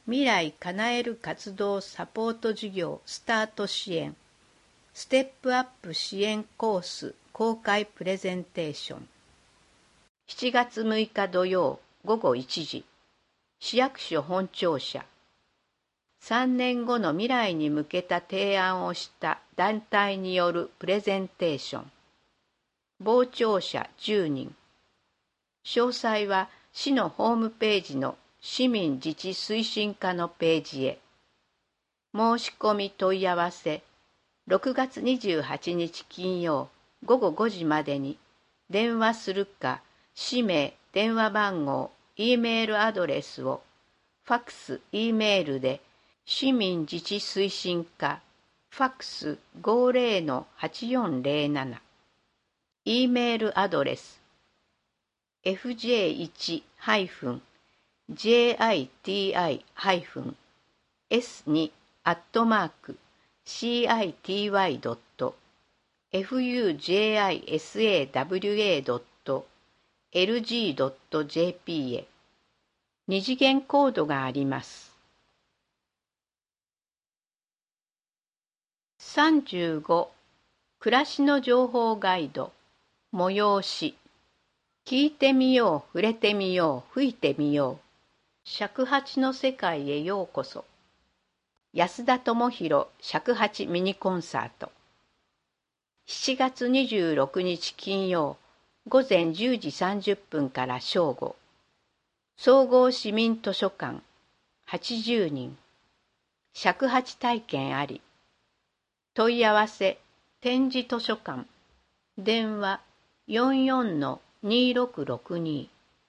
未来叶える活動サポート事業スタート支援ステップアップ支援コース公開プレゼンテーション。7月6日土曜午後1時、市役所本庁舎。3年後の未来に向けた提案をした団体によるプレゼンテーション。傍聴者10人。詳細は市のホームページの市民自治推進課のページへ。申し込み問い合わせ、6月28日金曜午後5時までに電話するか、氏名、電話番号、Eメールアドレスを、ファックス、Eメールで、市民自治推進課、ファックス 50-8407。Eメールアドレス、fjiti-city-s2@fujisawa.lg.jp へ。二次元コードがあります。35、暮らしの情報ガイド、催し。聞いてみよう、触れてみよう、吹いてみよう。尺八の世界へようこそ。安田智弘尺八ミニコンサート。7月26日金曜、午前10時30分から正午。総合市民図書館、80人。尺八体験あり。問い合わせ、展示図書館。電話、44-2662。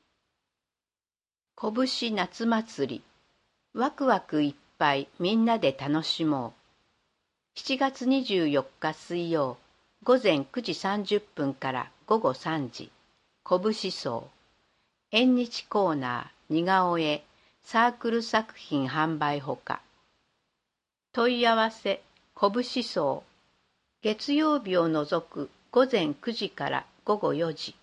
拳夏祭り。ワクワクいっぱいみんなで楽しもう。7月24日水曜、午前9時30分から午後3時。拳荘。縁日コーナー、似顔絵、サークル作品販売ほか。問い合わせ、拳荘。月曜日を除く午前9時から午後4時。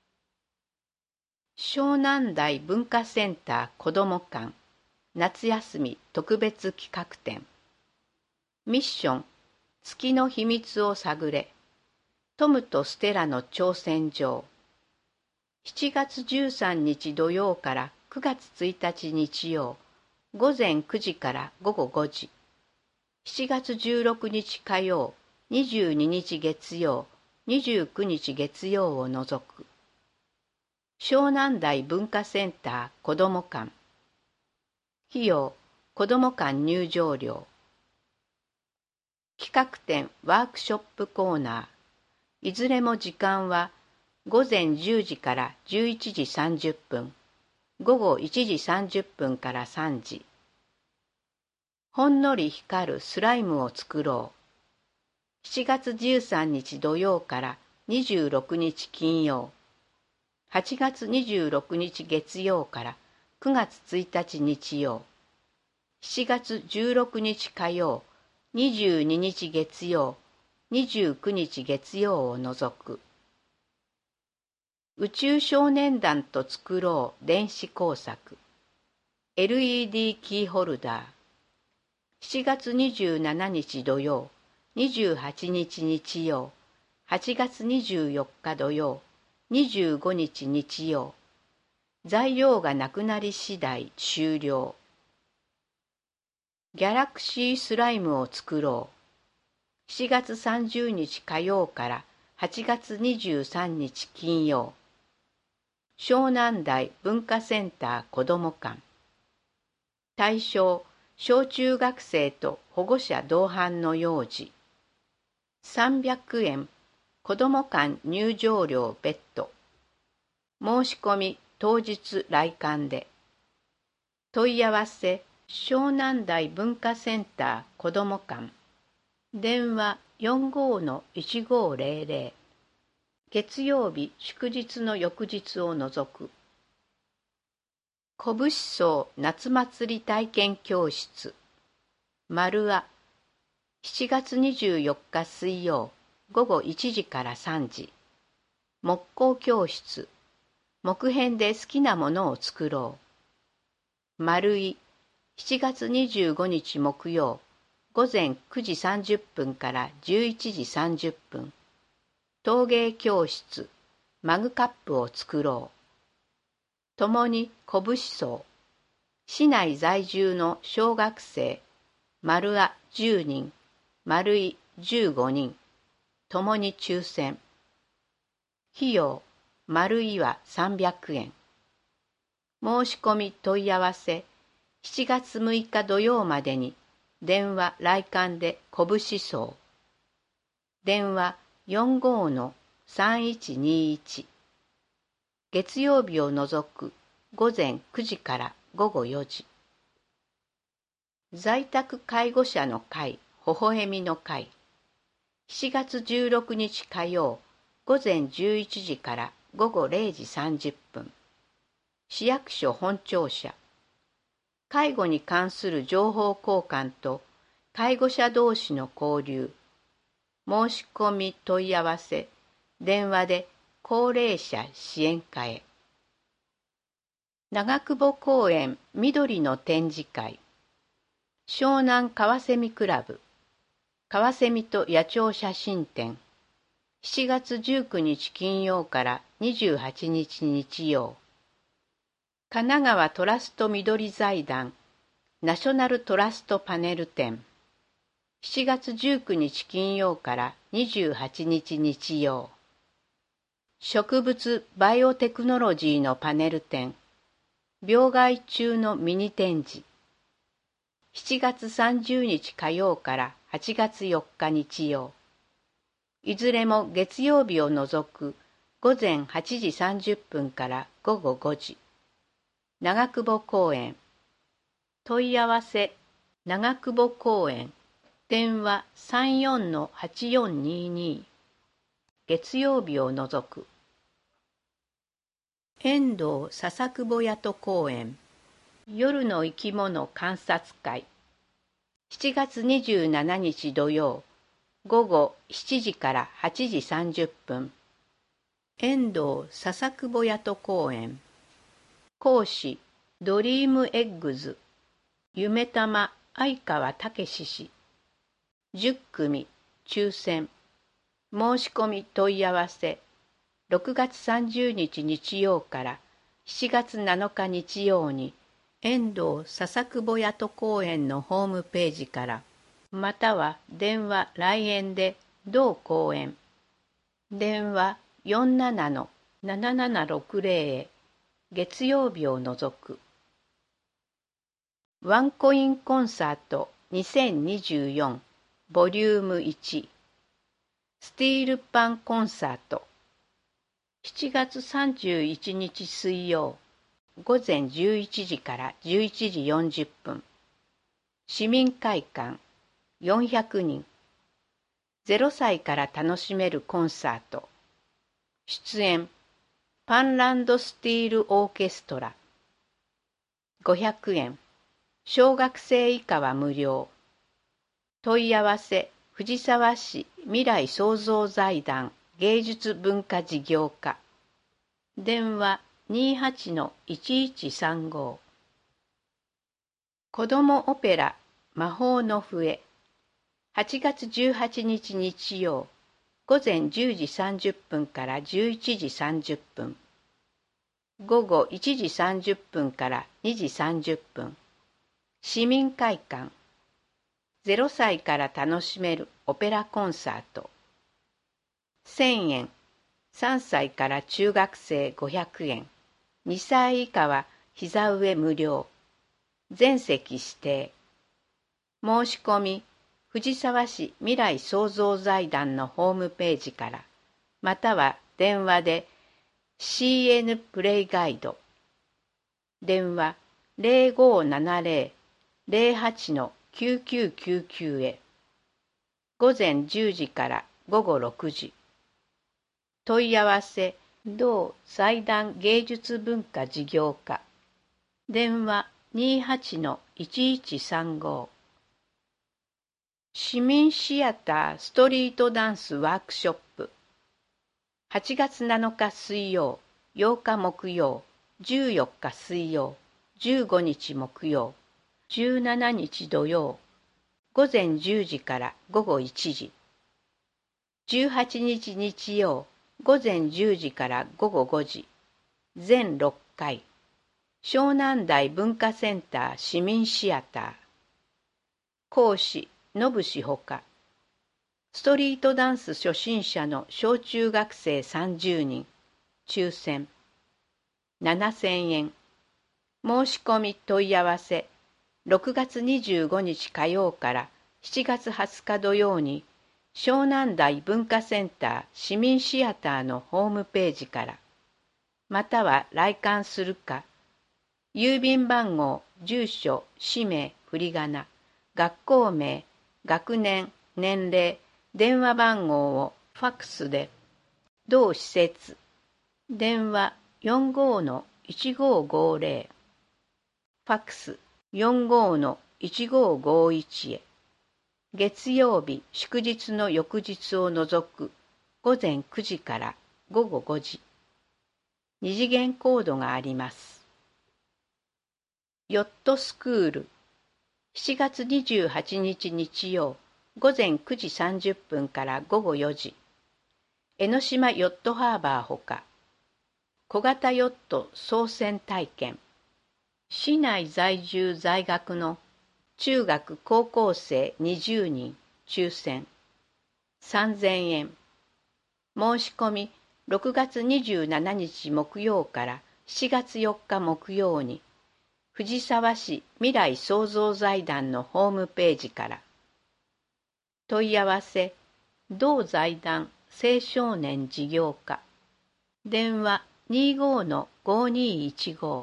湘南台文化センター子ども館夏休み特別企画展。ミッション月の秘密を探れトムとステラの挑戦状。7月13日土曜から9月1日日曜午前9時から午後5時。7月16日火曜22日月曜29日月曜を除く。湘南台文化センター子ども館。費用、子ども館入場料。企画展ワークショップコーナー。いずれも時間は午前10時から11時30分、午後1時30分から3時。ほんのり光るスライムを作ろう。7月13日土曜から26日金曜。8月26日月曜から9月1日日曜。7月16日火曜、22日月曜、29日月曜を除く。宇宙少年団と作ろう電子工作。LED キーホルダー。7月27日土曜、28日日曜、8月24日土曜、25日日曜。材料がなくなり次第終了。ギャラクシースライムを作ろう。7月30日火曜から8月23日金曜。湘南台文化センター子ども館。対象、小中学生と保護者同伴の幼児。300円。子ども館入場料別途。申し込み当日来館で。問い合わせ湘南台文化センター子ども館。電話45-1500。月曜日祝日の翌日を除く。拳荘夏祭り体験教室。丸あ。7月24日水曜午後1時から3時。木工教室。木片で好きなものを作ろう。丸い。 7月25日木曜、午前9時30分から11時30分。陶芸教室、マグカップを作ろう。共に小武士層。市内在住の小学生、丸あ10人、丸い15人。共に抽選。費用、丸いは300円。申し込み問い合わせ、7月6日土曜までに、電話来館で小武士層。電話45-3121。月曜日を除く午前9時から午後4時。在宅介護者の会、ほほえみの会。7月16日火曜、午前11時から午後0時30分。市役所本庁舎。介護に関する情報交換と介護者同士の交流。申し込み問い合わせ、電話で高齢者支援課へ。長久保公園緑の展示会。湘南カワセミクラブ。カワセミと野鳥写真展。7月19日金曜から28日日曜。神奈川トラスト緑財団ナショナルトラストパネル展。7月19日金曜から28日日曜。植物バイオテクノロジーのパネル展。病害虫のミニ展示。7月30日火曜から8月4日日曜。いずれも月曜日を除く午前8時30分から午後5時。長久保公園。問い合わせ、長久保公園。電話34-8422。月曜日を除く。遠藤笹久保谷戸公園。夜の生き物観察会。7月27日土曜、午後7時から8時30分。遠藤笹久保谷戸公園。講師、ドリームエッグズ。夢玉相川武氏。10組、抽選。申し込み問い合わせ。6月30日日曜から7月7日日曜に、遠藤笹久保谷戸公園のホームページから、または電話来園で同公園。電話47-7760へ。月曜日を除く。ワンコインコンサート2024ボリューム1スティールパンコンサート。7月31日水曜、午前11時から11時40分。市民会館400人。0歳から楽しめるコンサート。出演パンランドスティールオーケストラ。500円。小学生以下は無料。問い合わせ、藤沢市未来創造財団芸術文化事業課。電話28-1135。子どもオペラ魔法の笛。8月18日日曜、午前10時30分から11時30分。午後1時30分から2時30分。市民会館。0歳から楽しめるオペラコンサート。1000円。3歳から中学生500円。2歳以下は膝上無料。全席指定。申し込み、藤沢市未来創造財団のホームページから、または電話で CN プレイガイド。電話0570-08-9999へ。午前10時から午後6時。問い合わせ、同財団芸術文化事業課。電話28-1135。市民シアターストリートダンスワークショップ。8月7日水曜、8日木曜、14日水曜、15日木曜。 17日土曜、午前10時から午後1時。18日日曜、午前10時から午後5時。全6回。湘南台文化センター市民シアター。講師、野伏ほか。ストリートダンス初心者の小中学生30人。抽選。7000円。申し込み問い合わせ。6月25日火曜から7月20日土曜に、湘南台文化センター市民シアターのホームページから、または来館するか、郵便番号、住所、氏名、振り仮名、学校名、学年、年齢、電話番号をファックスで、同施設、電話 45-1550、ファックス 45-1551 へ、月曜日、祝日の翌日を除く午前9時から午後5時。二次元コードがあります。ヨットスクール、7月28日日曜、午前9時30分から午後4時。江ノ島ヨットハーバーほか、小型ヨット操船体験。市内在住在学の中学高校生20人抽選。3000円。申し込み6月27日木曜から7月4日木曜に、藤沢市未来創造財団のホームページから。問い合わせ、同財団青少年事業課。電話25-5215。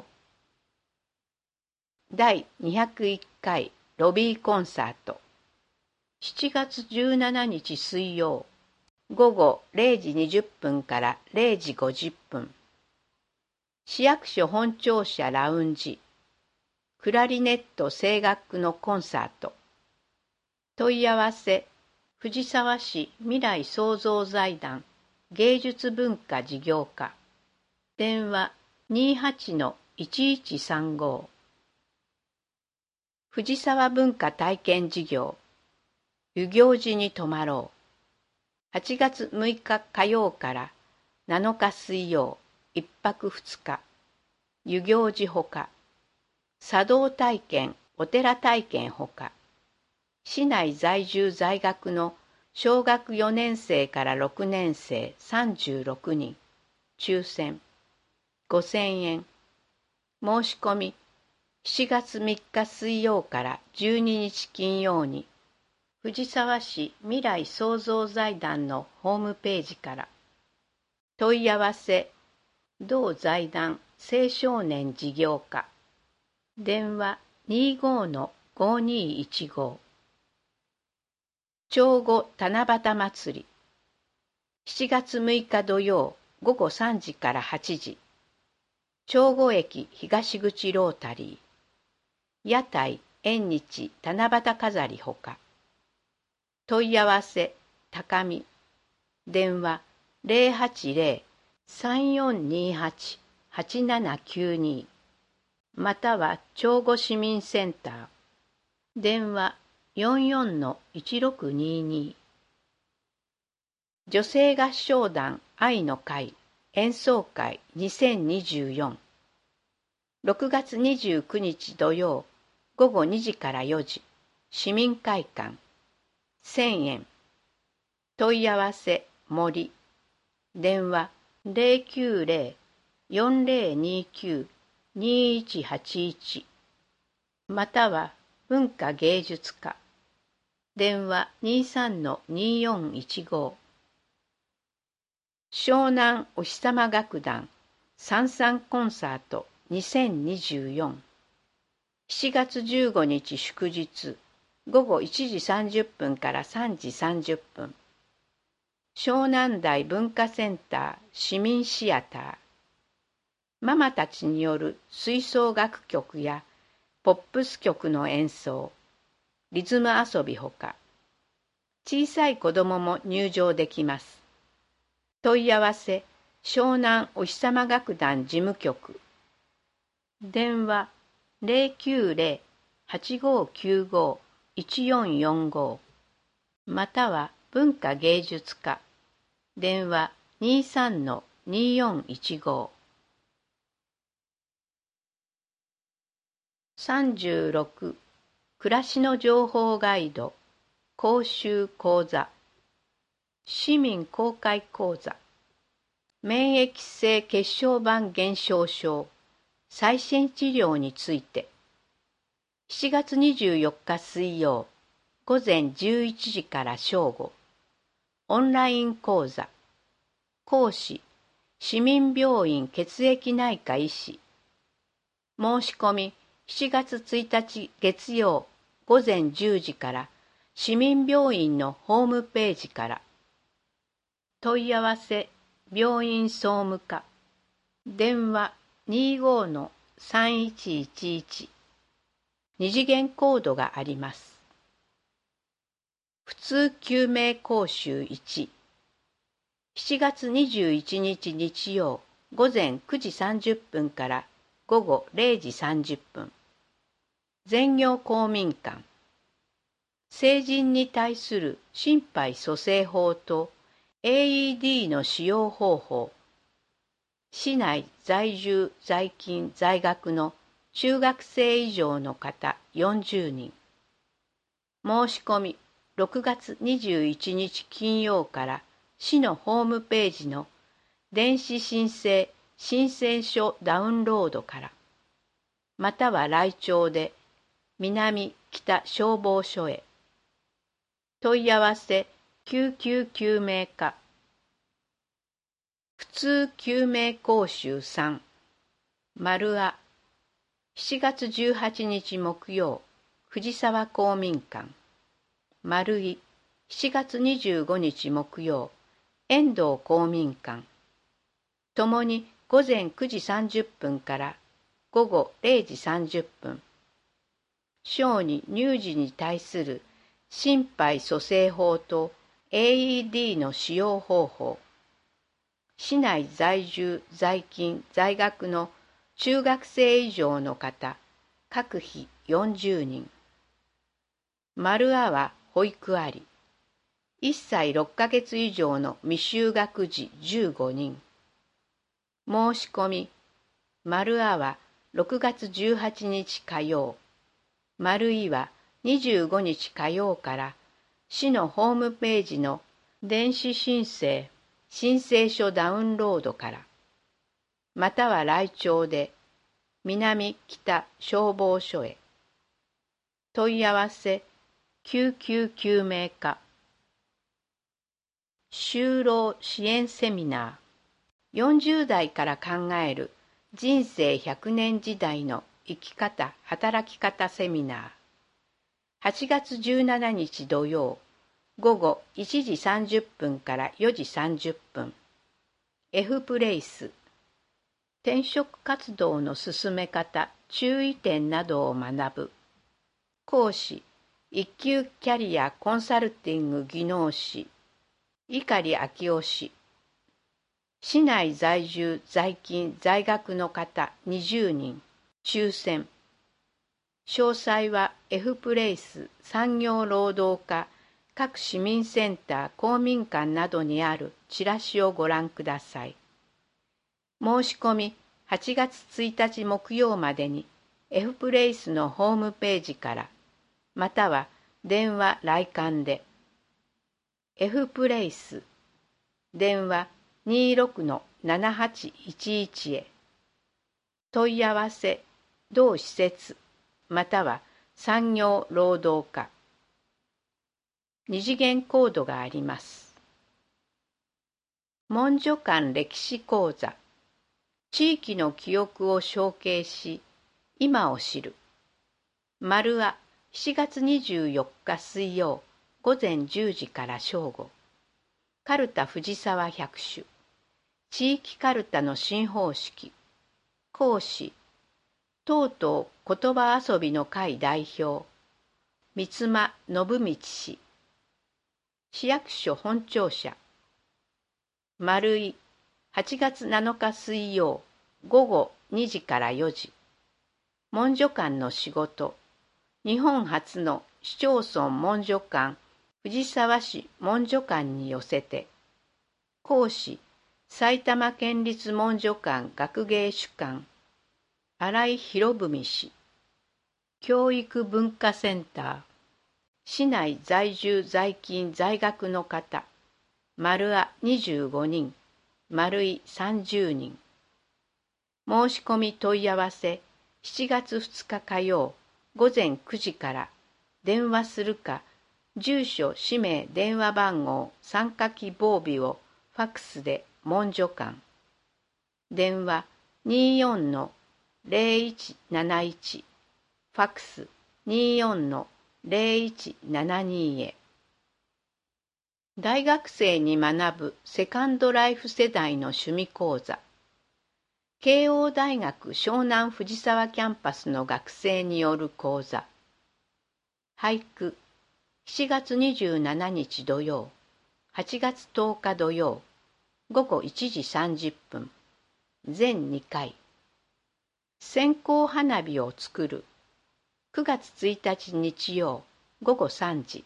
第201回ロビーコンサート。7月17日水曜、午後0時20分から0時50分。市役所本庁舎ラウンジ。クラリネット声楽のコンサート。問い合わせ、藤沢市未来創造財団芸術文化事業課。電話28-1135。藤沢文化体験事業。遊行寺に泊まろう。8月6日火曜から7日水曜、1泊2日。遊行寺ほか。茶道体験、お寺体験ほか。市内在住在学の小学4年生から6年生36人。抽選。5000円。申し込み。7月3日水曜から12日金曜に、藤沢市未来創造財団のホームページから。問い合わせ、同財団青少年事業課。電話25-5215。長後七夕祭り。7月6日土曜午後3時から8時。長後駅東口ロータリー。屋台、縁日、七夕飾りほか。問い合わせ、高見。電話080-3428-8792。または長後市民センター。電話44-1622。女性合唱団愛の会演奏会2024。6月29日土曜午後2時から4時。市民会館。1000円。問い合わせ、森。電話090-4029-2181。または文化芸術課。電話23-2415。湘南お日様楽団三々コンサート2024。7月15日祝日午後1時30分から3時30分。湘南台文化センター市民シアター。ママたちによる吹奏楽曲やポップス曲の演奏、リズム遊びほか、小さい子どもも入場できます。問い合わせ、湘南お日様楽団事務局。電話 8595-1445または文化芸術課電話23-2415 36暮らしの情報ガイド講習講座市民公開講座免疫性血小板減少症最新治療について7月24日水曜午前11時から正午オンライン講座講師市民病院血液内科医師申し込み7月1日月曜午前10時から市民病院のホームページから問い合わせ病院総務課電話25-3111二次元コードがあります。普通救命講習1 7月21日日曜午前9時30分から午後0時30分全業公民館成人に対する心肺蘇生法と AED の使用方法市内在住在勤在学の中学生以上の方40人申し込み6月21日金曜から市のホームページの電子申請申請書ダウンロードからまたは来庁で南北消防署へ問い合わせ救急救命課普通救命講習3丸あ7月18日木曜藤沢公民館丸い7月25日木曜遠藤公民館ともに午前9時30分から午後0時30分小児乳児に対する心肺蘇生法と AED の使用方法市内在住在勤在学の中学生以上の方各日40人丸あは保育あり1歳6ヶ月以上の未就学児15人申し込み丸あは6月18日火曜丸いは25日火曜から市のホームページの電子申請申請書ダウンロードからまたは来庁で南北消防署へ問い合わせ救急救命課就労支援セミナー40代から考える人生100年時代の生き方働き方セミナー8月17日土曜午後1時30分から4時30分 F プレイス転職活動の進め方注意点などを学ぶ講師一級キャリアコンサルティング技能士碇昭夫氏市内在住在勤在学の方20人抽選詳細は F プレイス産業労働課各市民センター公民館などにあるチラシをご覧ください。申し込み8月1日木曜までに F プレイスのホームページからまたは電話来館で F プレイス電話26-7811へ問い合わせ同施設または産業労働課二次元コードがあります。文書館歴史講座地域の記憶を承継し今を知る丸あ7月24日水曜午前10時から正午カルタ藤沢百種地域カルタの新方式講師とうとう言葉遊びの会代表三間信道氏市役所本庁舎丸い8月7日水曜午後2時から4時文書館の仕事日本初の市町村文書館藤沢市文書館に寄せて、講師埼玉県立文書館学芸主幹新井博文氏、教育文化センター市内在住在勤在学の方、丸あ25人、丸い30人。申し込み問い合わせ7月2日火曜午前9時から電話するか、住所氏名電話番号参加希望日をファックスで文書館。電話24-0171、ファックス24-0172へ。大学生に学ぶセカンドライフ世代の趣味講座。慶応大学湘南藤沢キャンパスの学生による講座。俳句、7月27日土曜、8月10日土曜、午後1時30分、全2回。線香花火を作る、9月1日日曜、午後3時。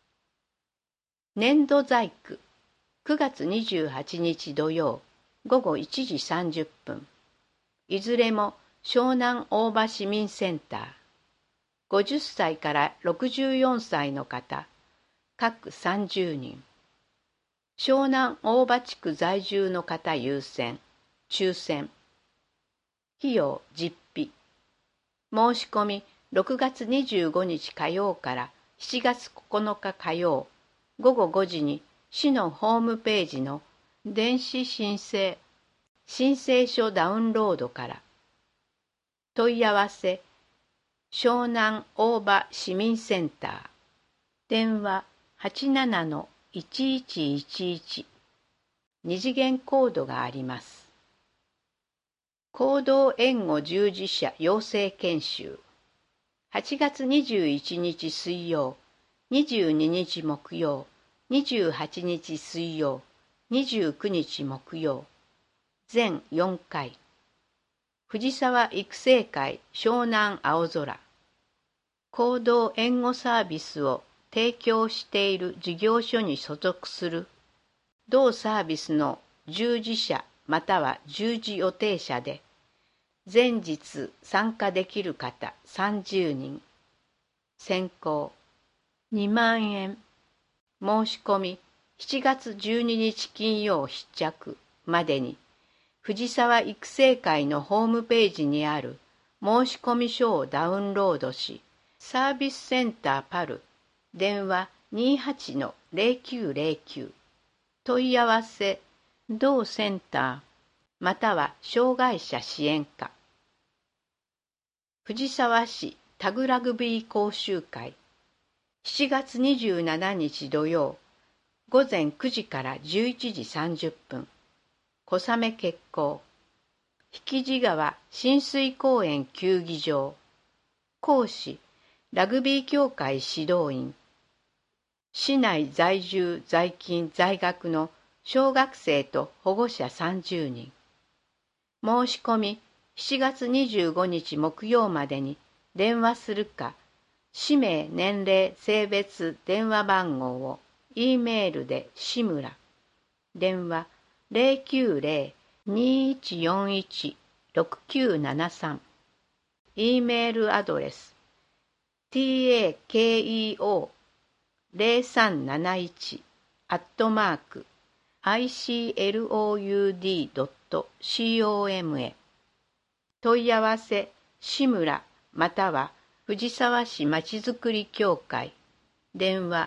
粘土細工、9月28日土曜、午後1時30分。いずれも湘南大場市民センター。50歳から64歳の方、各30人。湘南大場地区在住の方優先、抽選。費用実費。申し込み6月25日火曜から7月9日火曜午後5時に市のホームページの電子申請書ダウンロードから。問い合わせ湘南大場市民センター。電話87-1111。二次元コードがあります。行動援護従事者養成研修。8月21日水曜、22日木曜、28日水曜、29日木曜。全4回。藤沢育成会湘南青空。行動援護サービスを提供している事業所に所属する同サービスの従事者または従事予定者で、前日参加できる方30人。先行2万円。申し込み7月12日金曜必着までに、藤沢育成会のホームページにある申込書をダウンロードし、サービスセンターパル、電話28-0909、問い合わせ、同センター、または障害者支援課。藤沢市タグラグビー講習会、7月27日土曜、午前9時から11時30分。小雨決行。引地川親水公園球技場。講師、ラグビー協会指導員。市内在住在勤在学の小学生と保護者30人。申し込み7月25日木曜までに電話するか、氏名、年齢、性別、電話番号を E メールで志村。電話090-2141-6973。E メールアドレス takeo0371@icloud.com へ。問い合わせ志村または藤沢市まちづくり協会。電話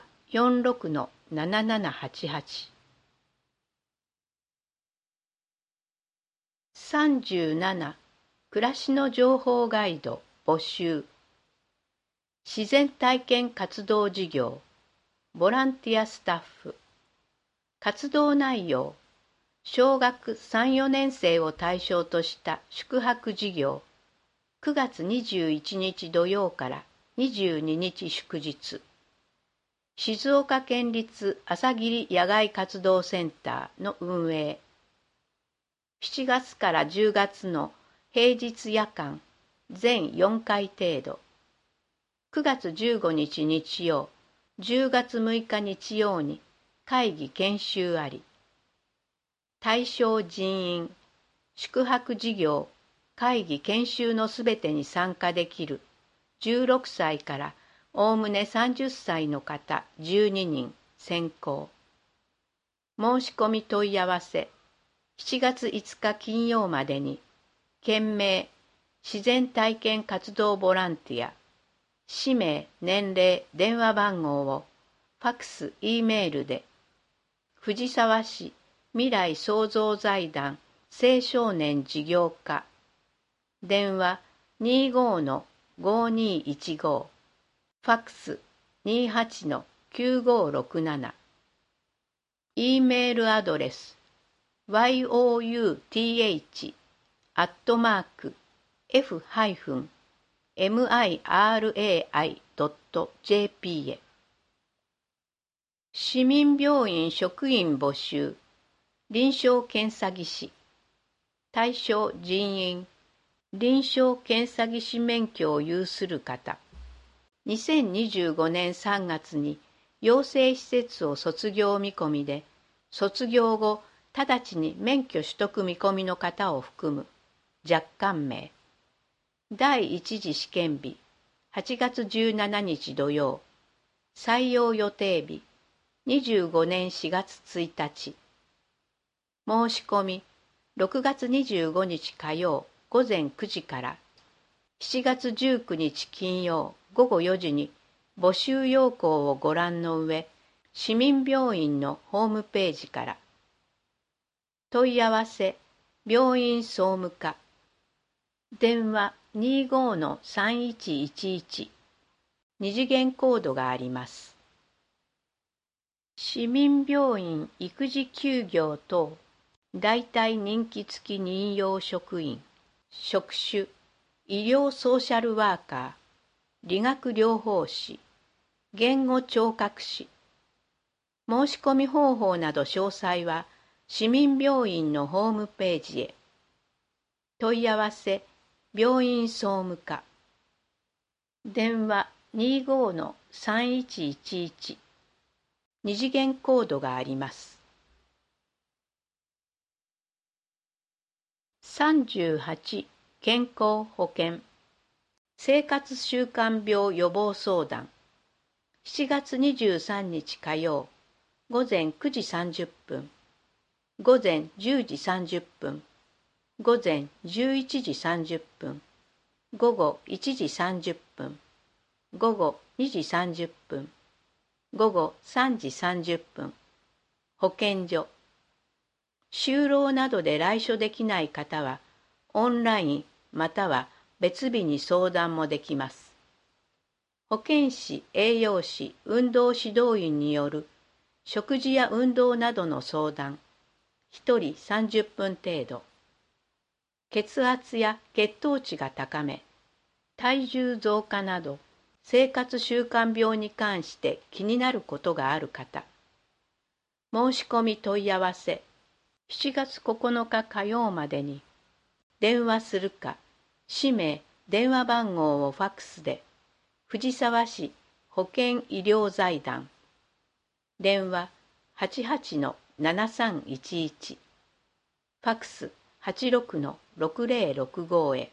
46-7788。37、暮らしの情報ガイド募集。自然体験活動事業、ボランティアスタッフ。活動内容、小学3、4年生を対象とした宿泊事業。9月21日土曜から22日祝日。静岡県立朝霧野外活動センターの運営。7月から10月の平日夜間全4回程度。 9月15日日曜、10月6日日曜に会議研修あり。対象人員、宿泊事業、会議研修のすべてに参加できる16歳からおおむね30歳の方12人選考。申し込み問い合わせ、7月5日金曜までに、件名、自然体験活動ボランティア、氏名、年齢、電話番号を、ファクス、Eメールで、藤沢市未来創造財団青少年事業課、電話25-5215、ファクス28-9567、Eメールアドレス、youth-f-mirai.jp へ。市民病院職員募集、臨床検査技師。対象人員、臨床検査技師免許を有する方。2025年3月に養成施設を卒業見込みで、卒業後、直ちに免許取得見込みの方を含む若干名。第一次試験日、8月17日土曜。採用予定日、25年4月1日。申し込み、6月25日火曜午前9時から、7月19日金曜午後4時に募集要項をご覧の上、市民病院のホームページから。問い合わせ、病院総務課。電話25-3111。二次元コードがあります。市民病院育児休業等、代替任期付き任用職員、職種、医療ソーシャルワーカー、理学療法士、言語聴覚士。申し込み方法など詳細は、市民病院のホームページへ。問い合わせ、病院総務課。電話25-3111。二次元コードがあります。38、健康保険。生活習慣病予防相談。7月23日火曜、午前9時30分。午前10時30分、午前11時30分、午後1時30分、午後2時30分、午後3時30分、保健所。就労などで来所できない方は、オンラインまたは別日に相談もできます。保健師、栄養士、運動指導員による食事や運動などの相談。1人30分程度。血圧や血糖値が高め、体重増加など生活習慣病に関して気になることがある方。申し込み問い合わせ、7月9日火曜までに、電話するか、氏名、電話番号をファクスで、藤沢市保健医療財団。電話88-7311。ファクス86-6065へ。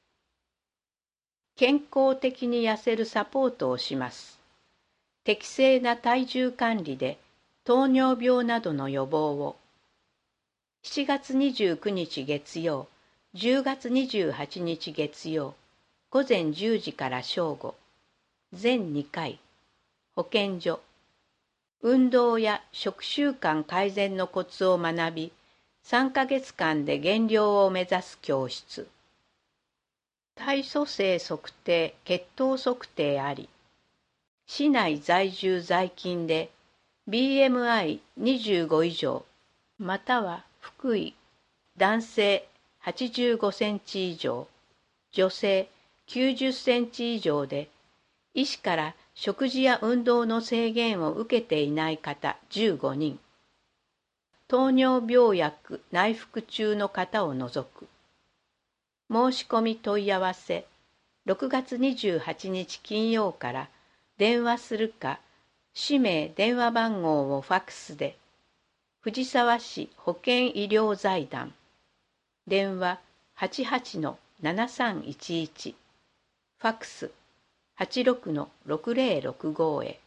健康的に痩せるサポートをします。適正な体重管理で糖尿病などの予防を。7月29日月曜、10月28日月曜、午前10時から正午。全2回。保健所。運動や食習慣改善のコツを学び、3ヶ月間で減量を目指す教室。体組成測定、血糖測定あり。市内在住在勤で BMI25 以上、または福井、男性85センチ以上、女性90センチ以上で、医師から食事や運動の制限を受けていない方15人。糖尿病薬内服中の方を除く。申し込み問い合わせ、 6月28日金曜から電話するか、氏名電話番号をファックスで、藤沢市保健医療財団、電話88-7311、ファックス86-6065へ。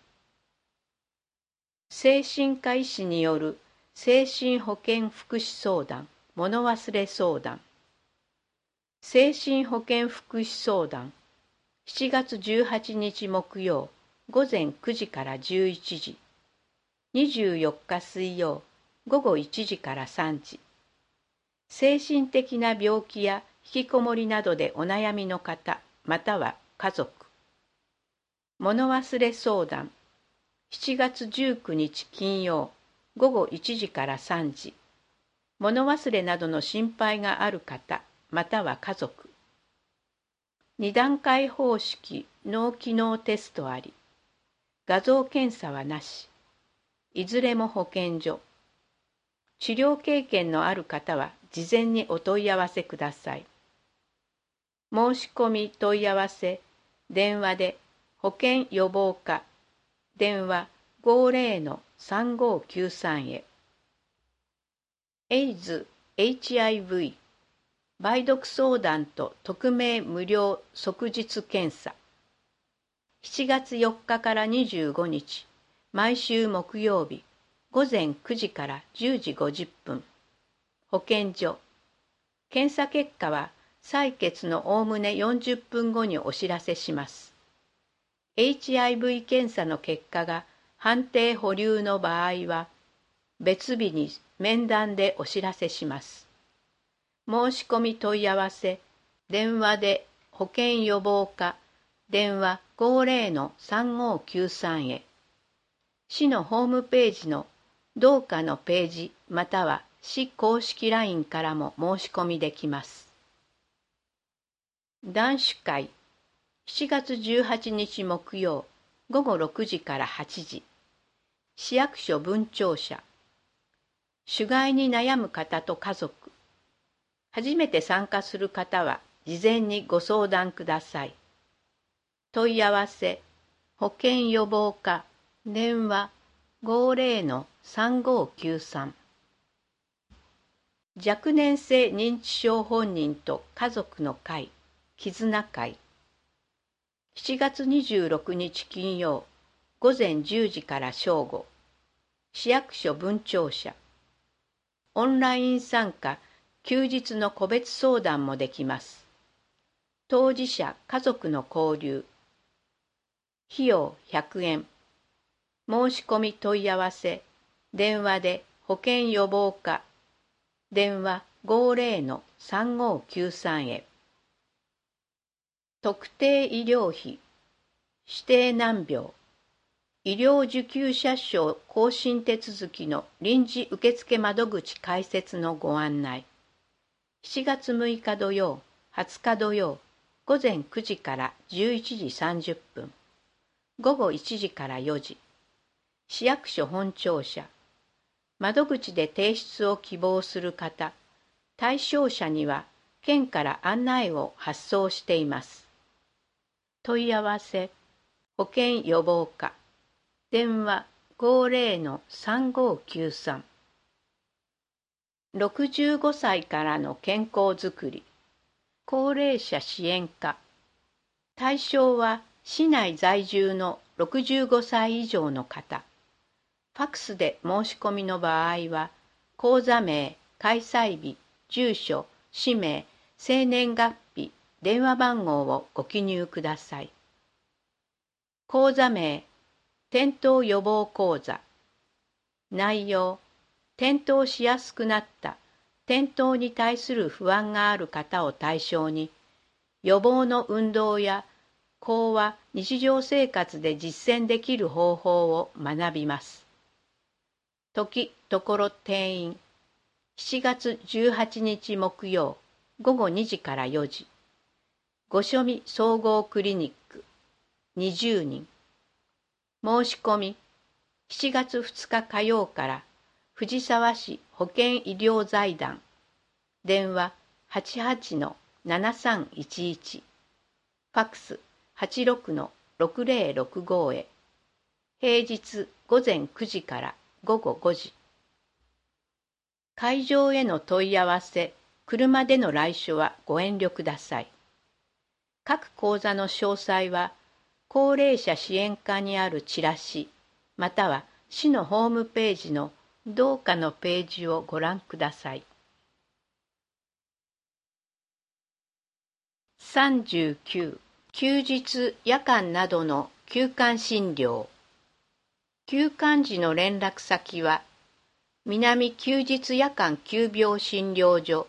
精神科医師による精神保健福祉相談、物忘れ相談。精神保健福祉相談、7月18日木曜、午前9時から11時、24日水曜、午後1時から3時。精神的な病気や引きこもりなどでお悩みの方、または家族。物忘れ相談、7月19日金曜、午後1時から3時。物忘れなどの心配がある方、または家族。2段階方式脳機能テストあり。画像検査はなし。いずれも保健所。治療経験のある方は事前にお問い合わせください。申し込み問い合わせ、電話で保健予防課、電話50-3593へ。エイズ、HIV、梅毒相談と匿名無料即日検査。7月4日から25日、毎週木曜日、午前9時から10時50分。保健所。検査結果は採血のおおむね40分後にお知らせします。HIV 検査の結果が判定保留の場合は、別日に面談でお知らせします。申し込み問い合わせ、電話で保健予防課、電話50-3593へ。市のホームページの同課のページまたは市公式 LINE からも申し込みできます。談酒会、7月18日木曜、午後6時から8時。市役所分庁舎。酒害に悩む方と家族。初めて参加する方は事前にご相談ください。問い合わせ、保健予防課、電話50-3593。若年性認知症本人と家族の会、絆会。7月26日金曜、午前10時から正午。市役所分庁舎。オンライン参加、休日の個別相談もできます。当事者・家族の交流。費用100円。申し込み問い合わせ、電話で保健予防課、電話50-3593へ。特定医療費、指定難病、医療受給者証更新手続きの臨時受付窓口開設のご案内。7月6日土曜、20日土曜、午前9時から11時30分、午後1時から4時。市役所本庁舎。窓口で提出を希望する方、対象者には県から案内を発送しています。問い合わせ、保健予防課、電話50-3593。65歳からの健康づくり、高齢者支援課。対象は市内在住の65歳以上の方。ファックスで申し込みの場合は、口座名、開催日、住所、氏名、生年月日、電話番号をご記入ください。口座名、転倒予防講座。内容、転倒しやすくなった、転倒に対する不安がある方を対象に、予防の運動や講話、日常生活で実践できる方法を学びます。時、ところ、定員。7月18日木曜、午後2時から4時。御所見総合クリニック、20人。申し込み、7月2日火曜から藤沢市保健医療財団、電話88-7311。 ファックス 86-6065 へ。平日午前9時から午後5時。会場への問い合わせ、車での来所はご遠慮ください。各講座の詳細は、高齢者支援課にあるチラシ、または市のホームページの同課のページをご覧ください。39、休日・夜間などの休館診療。休館時の連絡先は、南休日夜間急病診療所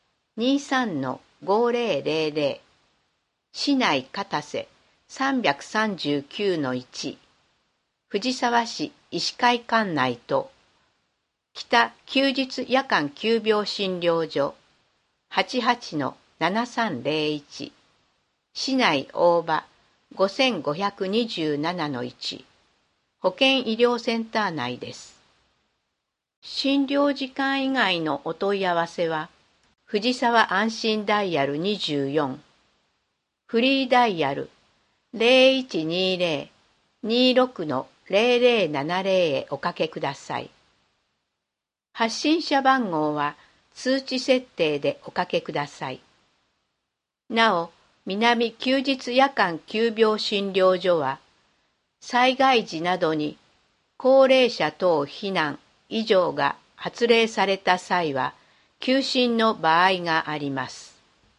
23-5000、市内片瀬 339-1、藤沢市医師会館内と、北休日夜間急病診療所 88-7301、市内大場 5527-1、保健医療センター内です。診療時間以外のお問い合わせは、藤沢安心ダイヤル24、フリーダイヤル 0120-26-0070 へおかけください。発信者番号は通知設定でおかけください。なお、南休日夜間急病診療所は、災害時などに高齢者等避難、以上が発令された際は、休診の場合があります。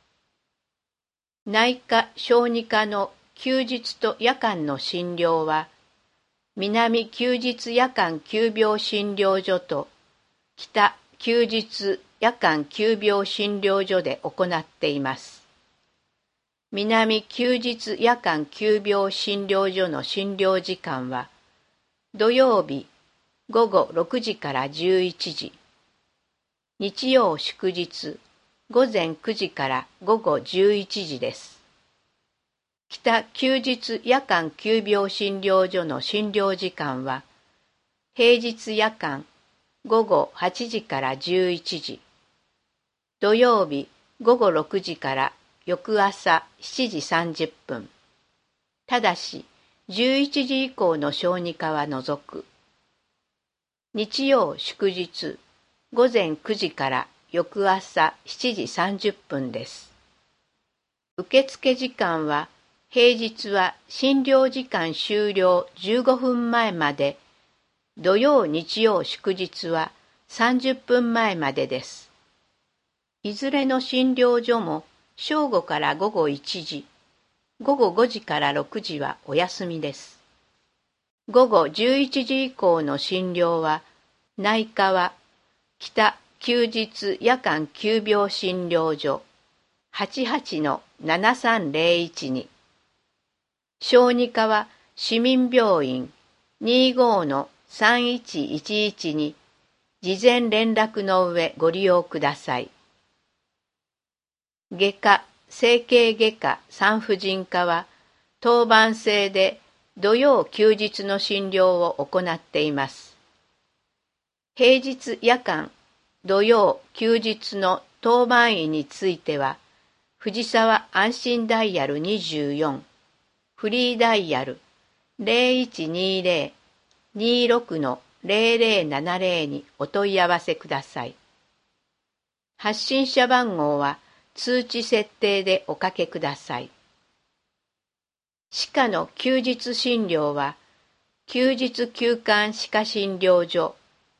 内科・小児科の休日と夜間の診療は、南休日夜間急病診療所と北休日夜間急病診療所で行っています。南休日夜間急病診療所の診療時間は、土曜日午後6時から11時、日曜祝日午前9時から午後11時です。北休日夜間急病診療所の診療時間は、平日夜間午後8時から11時、土曜日午後6時から翌朝7時30分、ただし11時以降の小児科は除く。日曜祝日午前9時から翌朝7時30分です。受付時間は、平日は診療時間終了15分前まで、土曜日曜祝日は30分前までです。いずれの診療所も正午から午後1時、午後5時から6時はお休みです。午後11時以降の診療は、内科は北休日夜間急病診療所 88-7301 に、小児科は市民病院 25-3111 に事前連絡の上ご利用ください。外科・整形外科産婦人科は当番制で土曜休日の診療を行っています。平日夜間、土曜休日の当番医については、藤沢安心ダイヤル24、フリーダイヤル 0120-26-0070 にお問い合わせください。発信者番号は通知設定でおかけください。歯科の休日診療は、休日休館歯科診療所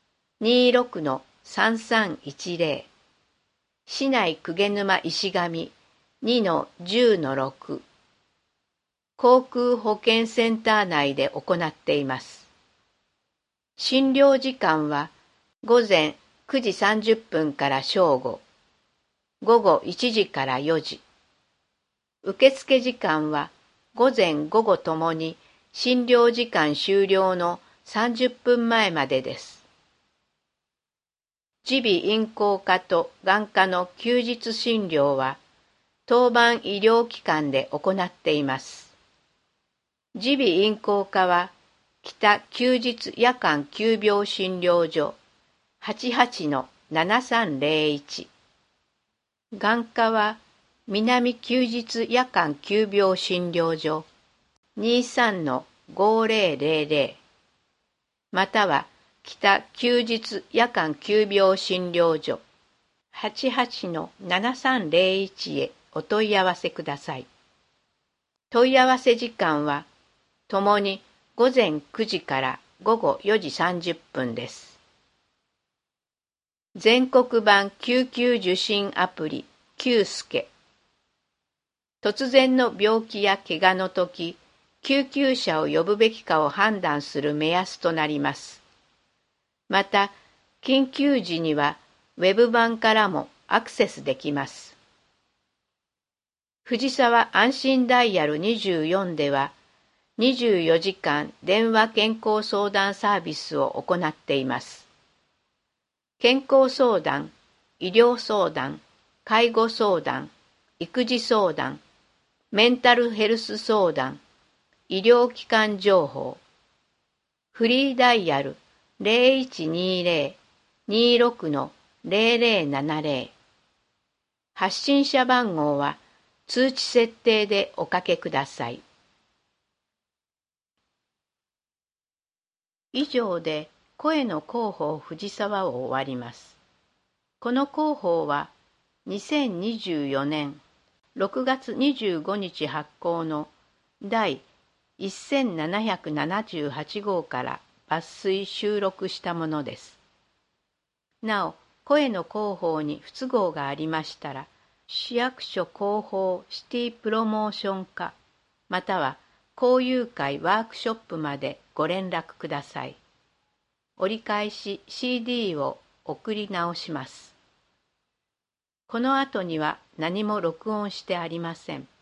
26-3310、市内鵠沼石上 2-10-6、航空保健センター内で行っています。診療時間は午前9時30分から正午、午後1時から4時。受付時間は午前午後ともに診療時間終了の30分前までです。耳鼻咽喉科と眼科の休日診療は当番医療機関で行っています。耳鼻咽喉科は北休日夜間急病診療所 88-7301、眼科は南休日夜間急病診療所 23-5000 または北休日夜間急病診療所 88-7301 へお問い合わせください。問い合わせ時間はともに午前9時から午後4時30分です。全国版救急受診アプリ救助。突然の病気や怪我の時、救急車を呼ぶべきかを判断する目安となります。また、緊急時にはウェブ版からもアクセスできます。藤沢安心ダイヤル24では、24時間電話健康相談サービスを行っています。健康相談、医療相談、介護相談、育児相談、メンタルヘルス相談、医療機関情報、フリーダイヤル 0120-26-0070 発信者番号は通知設定でおかけください。以上で声の広報藤沢を終わります。この広報は2024年6月25日発行の第1778号から抜粋収録したものです。なお、声の広報に不都合がありましたら、市役所広報シティプロモーション課または交友会ワークショップまでご連絡ください。折り返し CD を送り直します。この後には何も録音してありません。